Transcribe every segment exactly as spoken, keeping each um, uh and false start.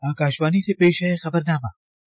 आकाशवाणी से पेश है खबरनामा।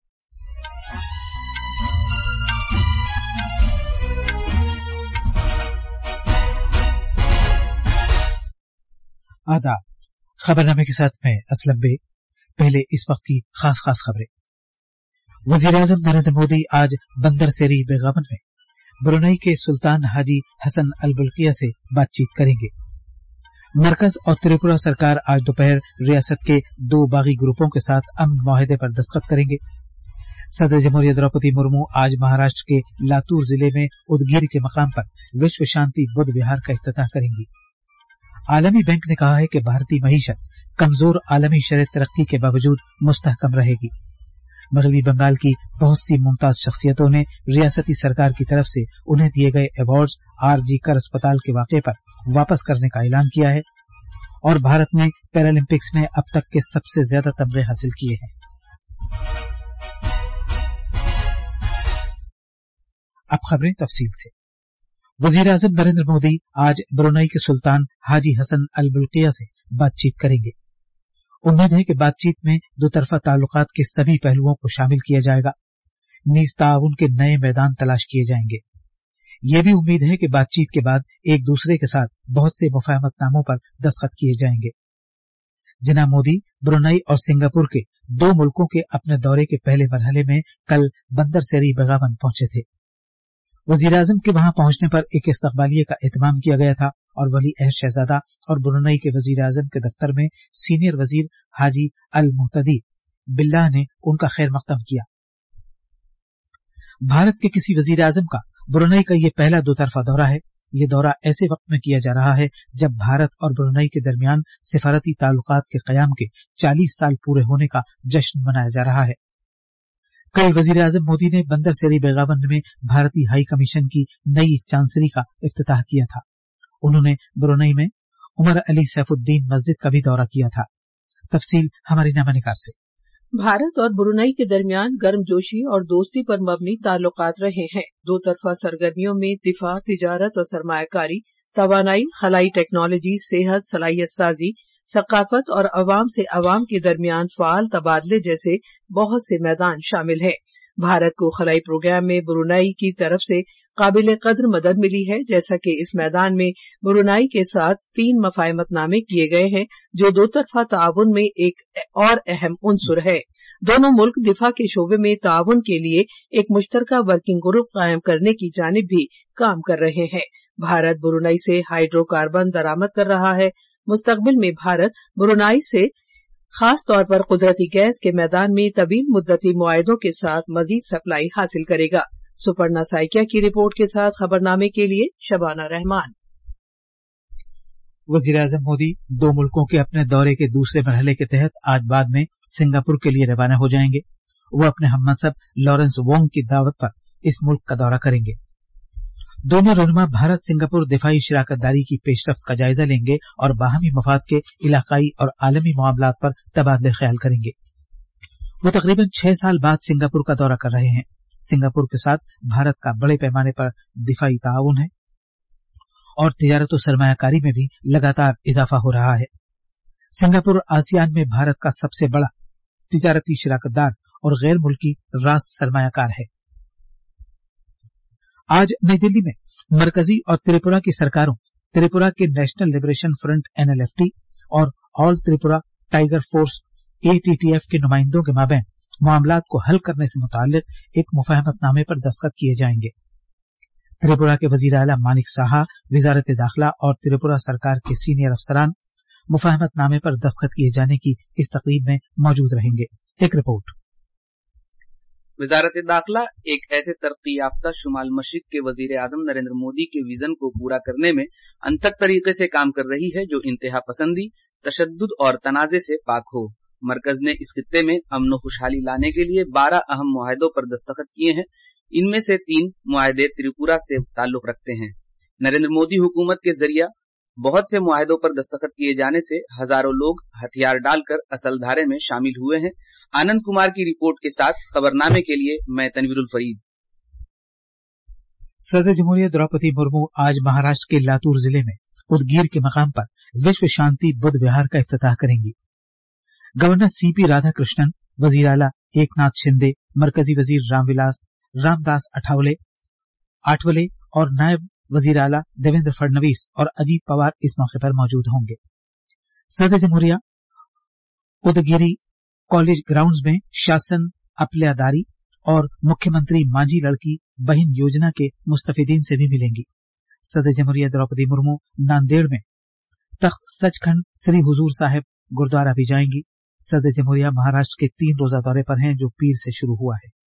आदाब। खबरनामे के साथ मैं असलम बे। पहले इस वक्त की खास खास खबरें। वजीर आजम नरेंद्र मोदी आज बंदर सेरी बेगावन में ब्रुनई के सुल्तान हाजी हसन अल बुल्किया से बातचीत करेंगे। मरकज और त्रिपुरा सरकार आज दोपहर रियासत के दो बागी ग्रुपों के साथ अमन मुआहदे पर दस्तखत करेंगे। सदर जमहूरिया द्रौपदी मुर्मू आज महाराष्ट्र के लातूर जिले में उदगीर के मकाम पर विश्व शांति बुद्ध विहार का इफ्तिताह करेंगी। आलमी बैंक ने कहा है कि भारतीय मईशत कमजोर आलमी शरह तरक्की के बावजूद मुस्तहकम रहेगी। मगरबी बंगाल की बहुत सी मुमताज शख्सियतों ने रियासती सरकार की तरफ से उन्हें दिए गए अवार्ड्स आरजी कर अस्पताल के वाक़े पर वापस करने का ऐलान किया है। और भारत ने पैरालंपिक्स में अब तक के सबसे ज्यादा तमगे हासिल किए हैं। अब खबरें तफसील से। वजीर आजम नरेंद्र मोदी आज ब्रुनई के सुल्तान हाजी हसन अल बुल्किया से बातचीत करेंगे। उम्मीद है कि बातचीत में दो तरफा ताल्लुकात के सभी पहलुओं को शामिल किया जाएगा। नीज ताउन के नए मैदान तलाश किए जाएंगे। यह भी उम्मीद है कि बातचीत के बाद एक दूसरे के साथ बहुत से मुफाहमतनामों पर दस्तखत किए जाएंगे। जनाब मोदी ब्रुनई और सिंगापुर के दो मुल्कों के अपने दौरे के पहले मरहले में कल बंदर सेरी बेगावन पहुंचे थे। वजीर आजम के वहां पहुंचने पर एक इस्तकबालिये का एहतमाम किया गया था और वली अहद शहजादा और ब्रुनई के वजीर आजम के दफ्तर में सीनियर वजीर हाजी अल मुहतदी बिल्लाह ने उनका खैर मकदम किया। भारत के किसी वजीर आजम का ब्रुनई का यह पहला दो तरफा दौरा है। यह दौरा ऐसे वक्त में किया जा रहा है जब भारत और ब्रुनई के दरमियान सिफारती ताल्लुकात के कयाम के चालीस साल पूरे होने का जश्न मनाया जा रहा है। कल वजीर आजम मोदी ने बंदर सेरी बेगावन में भारतीय हाई कमीशन की नई चांसरी का इफ्तिताह किया था। उन्होंने ब्रुनई में उमर अली सैफुद्दीन मस्जिद का भी दौरा किया था। तफसील हमारी नामानिकार से। भारत और ब्रुनई के दरमियान गर्मजोशी और दोस्ती पर मबनी ताल्लुकात रहे हैं। दो तरफा सरगर्मियों में दिफा, तिजारत और सरमायाकारी, तवानाई, खलाई टेक्नोलॉजी, सेहत, सलाहियत साजी, सकाफत और अवाम से अवाम के दरमियान फाल तबादले जैसे बहुत से मैदान शामिल हैं। भारत को खलाई प्रोग्राम में ब्रुनई की तरफ से काबिल कद्र मदद मिली है, जैसा कि इस मैदान में ब्रुनई के साथ तीन मफाहमतनामे किए गए हैं, जो दो तरफा ताउन में एक और अहम उनसुर है। दोनों मुल्क दिफा के शोबे में ताउन के लिए एक मुश्तरका वर्किंग ग्रुप कायम करने की जानिब भी काम कर रहे हैं। भारत ब्रुनई से हाइड्रोकार्बन दरामद कर रहा है। मुस्तकबिल में भारत ब्रुनई से खास तौर पर कुदरती गैस के मैदान में तवील मुद्दती मुआहदों के साथ मजीद सप्लाई हासिल करेगा। सुपर्णा साइकिया की रिपोर्ट के साथ खबरनामे के लिए शबाना रहमान। वजीर आजम मोदी दो मुल्कों के अपने दौरे के दूसरे मरहले के तहत आज बाद में सिंगापुर के लिए रवाना हो जाएंगे। वो अपने हमनसब लॉरेंस वोंग की दावत पर इस मुल्क का दौरा करेंगे। दोनों रहनुमा भारत सिंगापुर दिफाई शराकतदारी की पेशरफ्त का जायजा लेंगे और बाहमी मफाद के इलाकाई और आलमी मामलात पर तबादले ख्याल करेंगे। वो तकरीबन छह साल बाद सिंगापुर का दौरा कर रहे हैं। सिंगापुर के साथ भारत का बड़े पैमाने पर दिफाई ताउन है और तिजारत और सरमायाकारी में भी लगातार इजाफा हो रहा है। सिंगापुर आसियान में भारत का सबसे बड़ा तिजारती शराकतदार और गैर मुल्की रास्त सरमायाकार है। आज नई दिल्ली में मरकजी और त्रिपुरा की सरकारों, त्रिपुरा के national liberation front N L F T और all Tripura tiger force A T T F के नुमाइंदों के माबैन मामलात को हल करने से मुताल्लिक एक मुफाहमतनामे पर दस्तखत किए जाएंगे। त्रिपुरा के वजीर आला मानिक साहा, वजारत दाखिला और त्रिपुरा सरकार के सीनियर अफसरान मुफाहमतनामे पर दस्तखत किए जाने की इस तकरीब में मौजूद रहेंगे। एक रिपोर्ट। वजारत दाखिला एक ऐसे तरक्की याफ्ता शुमाल मशरिक के वजीर आजम नरेंद्र मोदी के विजन को पूरा करने में अनथक तरीके से काम कर रही है, जो इंतहा पसंदी, तशद्दुद और तनाजे से पाक हो। मरकज ने इस खित्ते में अमन व खुशहाली लाने के लिए बारह अहम मुआहदों पर दस्तखत किए हैं। इनमें से तीन मुआहदे त्रिपुरा से ताल्लुक रखते हैं। नरेंद्र मोदी हुकूमत के जरिए बहुत से मुआहदों पर दस्तखत किए जाने से हजारों लोग हथियार डालकर असल धारे में शामिल हुए हैं। आनंद कुमार की रिपोर्ट के साथ खबरनामे के लिए मैं तनवीरुल फरीद। सदर जमहूरिया द्रौपदी मुर्मू आज महाराष्ट्र के लातूर जिले में उदगीर के मकाम पर विश्व शांति बुद्ध विहार का इफ्तिताह करेंगी। गवर्नर सीपी राधाकृष्णन, वजीर आला एकनाथ शिंदे, मरकजी वजीर रामविलास रामदास अठावले आठवले और नायब वजीर आला देवेंद्र फडणवीस और अजीत पवार इस मौके पर मौजूद होंगे। सदर जमहूरिया उदगिरी कॉलेज ग्राउंड्स में शासन अपलियादारी और मुख्यमंत्री मांझी लड़की बहन योजना के मुस्तफिदीन से भी मिलेंगी। सदर जमहूरिया द्रौपदी मुर्मू नांदेड़ में तख्त सचखंड श्री हुजूर साहिब गुरुद्वारा भी जाएंगी। सदर जमहूरिया महाराष्ट्र के तीन रोजा दौरे पर हैं जो पीर से शुरू हुआ है।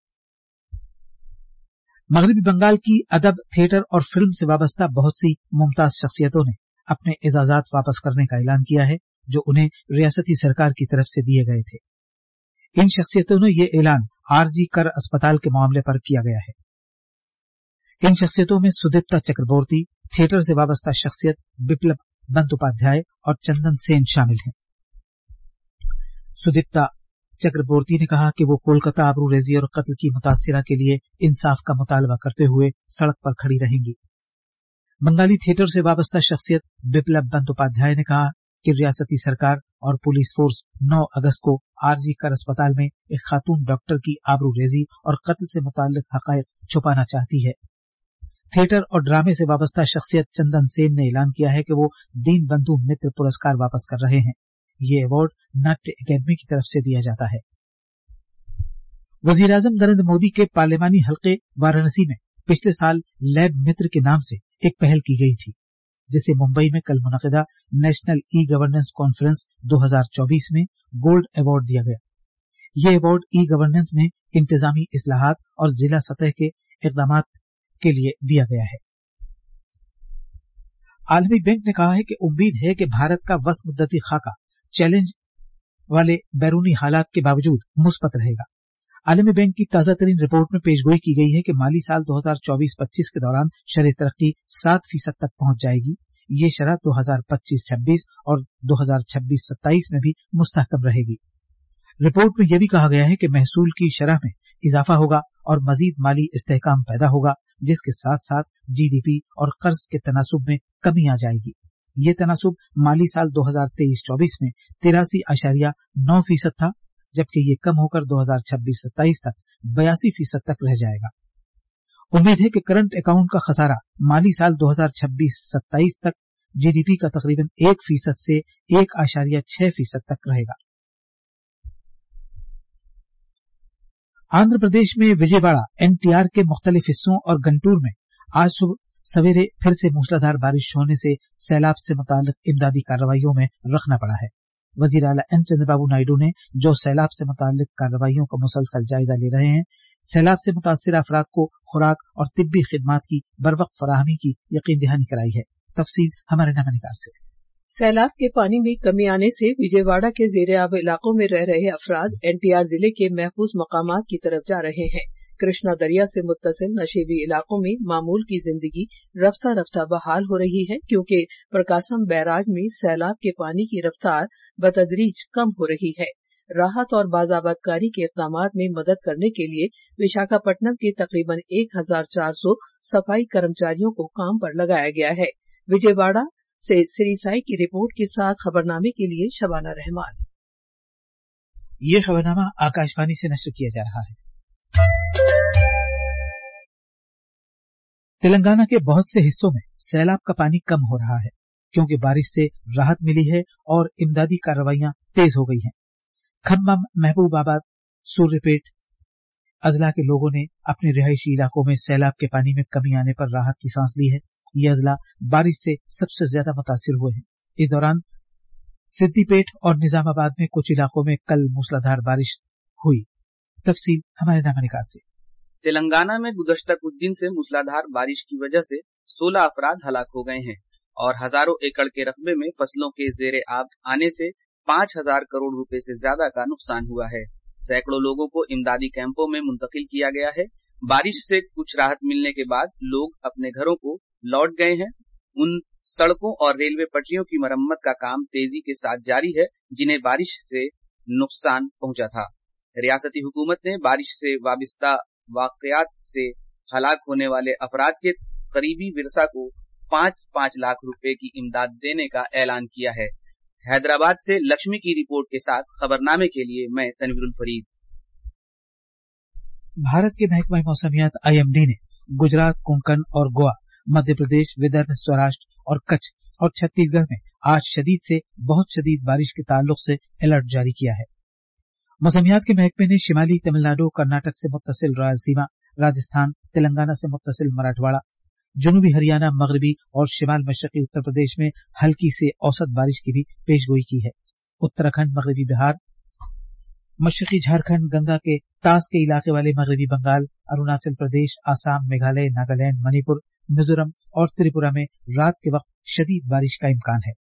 मगरबी बंगाल की अदब, थिएटर और फिल्म से वाबस्ता बहुत सी मुमताज शख्सियतों ने अपने एजाजात वापस करने का ऐलान किया है जो उन्हें रियासती सरकार की तरफ से दिए गए थे। इन शख्सियतों ने यह ऐलान आरजी कर अस्पताल के मामले पर किया गया है। इन शख्सियतों में सुदीप्ता चक्रबोर्ती, थिएटर से वाबस्ता शख्सियत बिप्लब बंदोपाध्याय और चंदन सेन शामिल हैं। सुदीप्ता चक्रबोर्ती ने कहा कि वो कोलकाता आबरूरेजी और कत्ल की मुतासिरा के लिए इंसाफ का मुतालबा करते हुए सड़क पर खड़ी रहेंगी। बंगाली थिएटर से वाबस्ता शख्सियत बिप्लब बंदोपाध्याय ने कहा कि रियासती सरकार और पुलिस फोर्स नौ अगस्त को आरजी कर अस्पताल में एक खातून डॉक्टर की आबरूरेजी और कत्ल से मुताल्लिक हकायक छुपाना चाहती है। थिएटर और ड्रामे से वाबस्ता शख्सियत चंदन सेन ने ऐलान किया है कि वो दीन बंधु मित्र पुरस्कार वापस कर रहे हैं। ये अवार्ड नाट्य अकेडमी की तरफ से दिया जाता है। वजीर आजम नरेंद्र मोदी के पार्लिमानी हल्के वाराणसी में पिछले साल लैब मित्र के नाम से एक पहल की गई थी, जिसे मुंबई में कल मुनक़िदा नेशनल ई गवर्नेंस कॉन्फ्रेंस दो हज़ार चौबीस में गोल्ड अवार्ड दिया गया। ये अवार्ड ई गवर्नेंस में इंतजामी इस्लाहात और जिला सतह के इक़दामात के लिए दिया गया है। आलमी बैंक ने कहा है कि उम्मीद है कि भारत का वस्त मुद्दती खाका चैलेंज वाले बैरूनी हालात के बावजूद मुस्बत रहेगा। आलमी बैंक की ताजा तरीन रिपोर्ट में पेशगोई की गई है कि माली साल दो हज़ार चौबीस पच्चीस के दौरान शरह तरक्की सात फीसद तक पहुंच जाएगी। ये शरह दो हज़ार पच्चीस छब्बीस और दो हज़ार छब्बीस सत्ताईस में भी मुस्तहकम रहेगी। रिपोर्ट में यह भी कहा गया है कि महसूल की शरह में इजाफा होगा और मजीद माली इस्तेहकाम पैदा होगा, जिसके साथ साथ जीडीपी और कर्ज के तनासुब में कमी आ जाएगी। ये तनासुब माली साल दो हज़ार तेईस चौबीस में तिरासी आशारिया नौ फीसद था, जबकि ये कम होकर दो हज़ार छब्बीस सत्ताईस तक बयासी फीसद तक रह जाएगा। उम्मीद है कि करंट अकाउंट का खसारा माली साल दो हज़ार छब्बीस सत्ताईस तक जीडीपी का तकरीबन एक फीसद से एक आशारिया छह फीसद तक रहेगा। आंध्र प्रदेश में विजयवाड़ा एनटीआर के मुख्तलिफ हिस्सों और गंटूर में आज सुबह सवेरे फिर से मूसलाधार बारिश होने से सैलाब से मुताल्लिक इमदादी कार्रवाइयों में रखना पड़ा है। वजीर आला एन चंद्रबाबू नायडू ने जो सैलाब से मुताल्लिक कार्रवाइयों का मुसलसल जायजा ले रहे हैं, सैलाब से मुतासिर अफराद को खुराक और तिब्बी खिदमात की बरवक्त फराहमी की यकीन दहानी कराई है। तफसील हमारे नमनिकार से। सैलाब के पानी में कमी आने से विजयवाड़ा के जेर आब इलाकों में रह रहे अफराद एनटीआर जिले के महफूज मकामात की तरफ जा रहे हैं। कृष्णा दरिया से मुत्तसिल नशेबी इलाकों में मामूल की जिंदगी रफ्ता रफ्ता बहाल हो रही है, क्योंकि प्रकाशम बैराज में सैलाब के पानी की रफ्तार बतदरीज कम हो रही है। राहत और बाजाबादकारी के इक़दामात में मदद करने के लिए विशाखापट्टनम के तकरीबन एक हजार चार सौ सफाई कर्मचारियों को काम पर लगाया गया है। विजयवाड़ा से सिरीसाई की रिपोर्ट के साथ खबरनामे के लिए शबाना रहमान। ये खबरनामा आकाशवाणी से नशर किया जा रहा है। तेलंगाना के बहुत से हिस्सों में सैलाब का पानी कम हो रहा है, क्योंकि बारिश से राहत मिली है और इमदादी कार्रवाइयां तेज हो गई हैं। खम्मम, महबूबाबाद, सूर्यपेट अजला के लोगों ने अपने रिहायशी इलाकों में सैलाब के पानी में कमी आने पर राहत की सांस ली है। ये अजला बारिश से सबसे ज्यादा मुतासिर हुए हैं। इस दौरान सिद्दीपेट और निजामाबाद में कुछ इलाकों में कल मूसलाधार बारिश हुई। तफसील हमारे नामनिकार से। तेलंगाना में गुज़श्ता कुछ दिन से मूसलाधार बारिश की वजह से सोलह अफराद हलाक हो गए हैं और हजारों एकड़ के रकबे में फसलों के जेरे आब आने से पांच हजार करोड़ रुपए से ज्यादा का नुकसान हुआ है। सैकड़ों लोगों को इमदादी कैंपों में मुंतकिल किया गया है। बारिश से कुछ राहत मिलने के बाद लोग अपने घरों को लौट गए हैं। उन सड़कों और रेलवे पटरियों की मरम्मत का काम तेजी के साथ जारी है जिन्हें बारिश से नुकसान पहुंचा था। रियासती हुकूमत ने बारिश से वाबिस्ता वाकयात से हलाक होने वाले अफराद के करीबी विरसा को पांच पांच लाख रुपए की इमदाद देने का ऐलान किया है। हैदराबाद से लक्ष्मी की रिपोर्ट के साथ खबरनामे के लिए मैं तनवीरुल फरीद। भारत के महकमा मौसमियात आई एम डी ने गुजरात, कोंकण और गोवा, मध्य प्रदेश, विदर्भ, सौराष्ट्र और कच्छ और छत्तीसगढ़ में आज शदीद से बहुत शदीद बारिश के ताल्लुक से अलर्ट जारी किया है। मौसमियात के महकमे ने शिमाली तमिलनाडु, कर्नाटक से मुत्तसिल रायलसीमा, राजस्थान, तेलंगाना से मुत्तसिल मराठवाड़ा, जनूबी हरियाणा, मगरबी और शिमाल मशरकी उत्तर प्रदेश में हल्की से औसत बारिश की भी पेशगोई की है। उत्तराखंड, मगरबी बिहार, मशरकी झारखंड, गंगा के तास के इलाके वाले मगरबी बंगाल, अरुणाचल प्रदेश, आसाम, मेघालय, नागालैंड, मणिपुर, मिजोरम और त्रिपुरा में रात के वक्त शदीद बारिश का इम्कान है।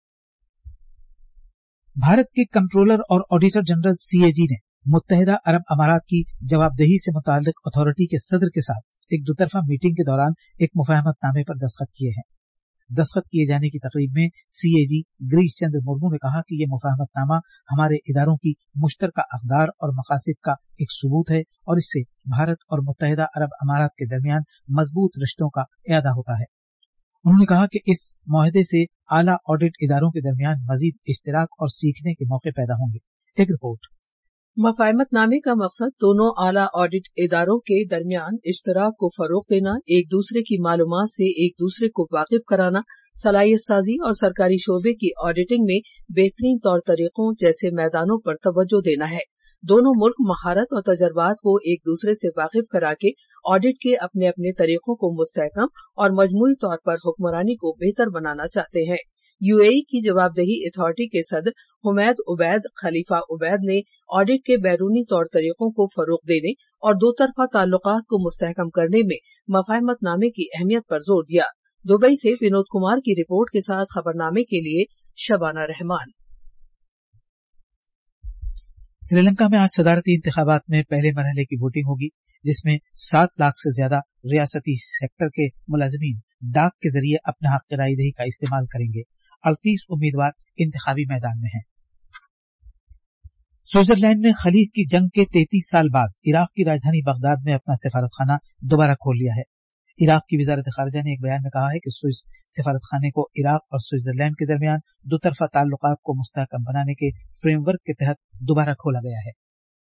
भारत के कंट्रोलर और ऑडिटर जनरल सी ए जी ने मुत्तहिदा अरब अमारात की जवाबदेही से मुताल्लिक अथॉरिटी के सदर के साथ एक दोतरफा मीटिंग के दौरान एक मुफाहमतनामे पर दस्तखत किए हैं। दस्तखत किए जाने की तकरीब में सी ए जी गिरीश चंद्र मुर्मू ने कहा कि यह मुफाहमतनामा हमारे इदारों की मुश्तरका अक़दार और मकासद का एक सबूत है और इससे भारत और मुत्तहिदा अरब अमारात के दरमियान मजबूत रिश्तों का इयादा होता है। उन्होंने कहा कि इस मुआहदे से आला ऑडिट इदारों के दरमियान मजीद इश्तिराक और सीखने के मौके पैदा होंगे। एक रिपोर्ट। मुफाहमतनामे का मकसद दोनों आला ऑडिट इदारों के दरमियान इश्तराक को फरोग देना, एक दूसरे की मालूमात से एक दूसरे को वाकिफ कराना, सलाहियत साजी और सरकारी शोबे की ऑडिटिंग में बेहतरीन तौर तरीकों जैसे मैदानों पर तवज्जो देना है। दोनों मुल्क महारत और तजर्बात को एक दूसरे से वाकिफ करा के ऑडिट के अपने अपने तरीकों को मुस्तहकम और मजमूई तौर पर हुक्मरानी को बेहतर बनाना चाहते हैं। यूएई की जवाबदेही अथॉरिटी के सदर हुमैद उबैद खलीफा उबैद ने ऑडिट के बैरूनी तौर तरीकों को फरोग देने और दो तरफा ताल्लुकात को मुस्तहकम करने में मुफाहमतनामे की अहमियत पर जोर दिया। दुबई से विनोद कुमार की रिपोर्ट के साथ खबरनामे के लिए शबाना रहमान। श्रीलंका में आज सदारती इंतखाबात में पहले मरहले की वोटिंग होगी, जिसमें सात लाख से ज्यादा रियासती सेक्टर के मुलाजिमीन डाक के जरिए अपना हक रायदही का इस्तेमाल करेंगे। अड़तीस उम्मीदवार इंतखाबी मैदान में हैं। स्विट्जरलैंड ने खलीज की जंग के तैंतीस साल बाद इराक की राजधानी बगदाद में अपना सफारतखाना दोबारा खोल लिया है। इराक की वजारत खारजा ने एक बयान में कहा है कि स्विस सफारतखाने को इराक और स्विट्जरलैंड के दरमियान दो तरफा ताल्लुकात को मुस्तहकम बनाने के फ्रेमवर्क के तहत दोबारा खोला गया है।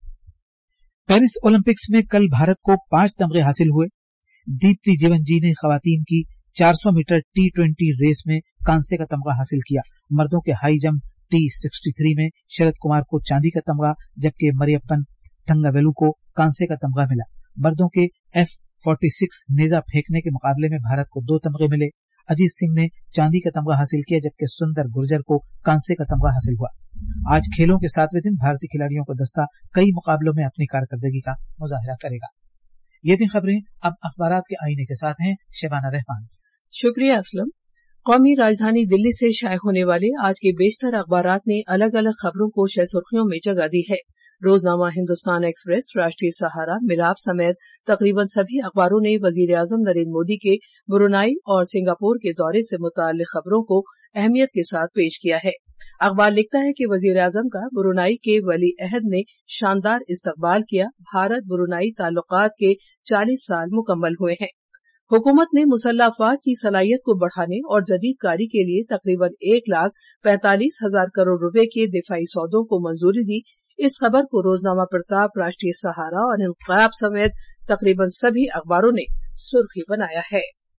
पेरिस ओलंपिक्स में कल भारत को पांच तमगे हासिल हुए। दीप्ति जीवन जी ने खवातीन की चार सौ मीटर टी ट्वेंटी रेस में कांसे का तमगा हासिल किया। मर्दों के हाई जंप टी तिरसठ में शरद कुमार को चांदी का तमगा, जबकि मरियप्पन थंगावेलु को कांसे का तमगा मिला। मर्दों के एफ छियालीस नेजा फेंकने के मुकाबले में भारत को दो तमगे मिले। अजीत सिंह ने चांदी का तमगा हासिल किया, जबकि सुंदर गुर्जर को कांसे का तमगा हासिल हुआ। आज खेलों के सातवें दिन भारतीय खिलाड़ियों का दस्ता कई मुकाबलों में अपनी कारकर्दगी का मुजाहिरा करेगा। ये थी खबरें। अब अखबारात के आईने के साथ हैं शबाना रहमान। शुक्रिया असलम। कौमी राजधानी दिल्ली से शाये होने वाले आज के बेशतर अखबारात ने अलग अलग खबरों को शह सुर्खियों में जगह दी है। रोजनामा हिंदुस्तान एक्सप्रेस, राष्ट्रीय सहारा, मिलाप समेत तकरीबन सभी अखबारों ने वजीर आजम नरेंद्र मोदी के ब्रुनाई और सिंगापुर के दौरे से मुताल्लिक खबरों को अहमियत के साथ पेश किया है। अखबार लिखता है कि वजीर आजम का ब्रुनाई के वली अहद ने शानदार इस्तकबाल किया। भारत ब्रुनाई ताल्लुकात के चालीस साल मुकम्मल हुए हैं। हुकूमत ने मुसल्लह अफवाज की सलाहियत को बढ़ाने और जदीद कारी के लिए तकरीबन एक लाख पैंतालीस हजार करोड़ रुपए के दिफाई सौदों को मंजूरी दी। इस खबर को रोजनामा प्रताप, राष्ट्रीय सहारा और इंक़िलाब समेत तकरीबन सभी अखबारों ने सुर्खी बनाया है।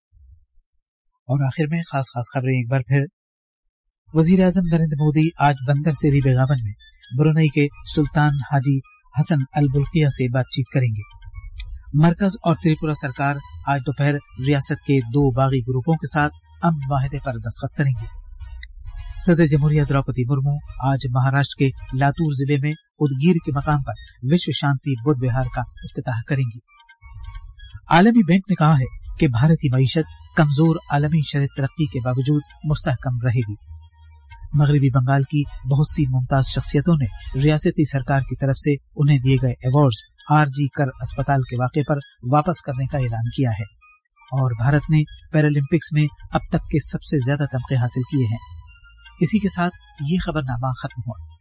और आखिर में खास खास खबरें एक बार फिर। वजीर आजम नरेंद्र मोदी आज बंदर सेरी बेगावन में ब्रुनई के सुल्तान हाजी हसन अल बुल्किया से बातचीत करेंगे। मरकज और त्रिपुरा सरकार आज दोपहर रियासत के दो बागी ग्रुपों के साथ अमन माहिदे पर दस्तखत करेंगे। सदर जमहूरिया द्रौपदी मुर्मू आज महाराष्ट्र के लातूर जिले में उदगीर के मकाम पर विश्व शांति बुद्ध विहार का इफ्तिताह करेंगी। आलमी बैंक ने कहा है कि भारतीय मईशत कमजोर आलमी शरह तरक्की के बावजूद मुस्तहकम रहेगी। मगरबी बंगाल की बहुत सी मुमताज शख्सियतों ने रियासती सरकार की तरफ से उन्हें दिए गए अवार्ड्स आरजी कर अस्पताल के वाक़े पर वापस करने का ऐलान किया है। और भारत ने पैरालंपिक्स में अब तक के सबसे ज्यादा तमगे हासिल किए हैं। इसी के साथ ये खबरनामा खत्म हुआ।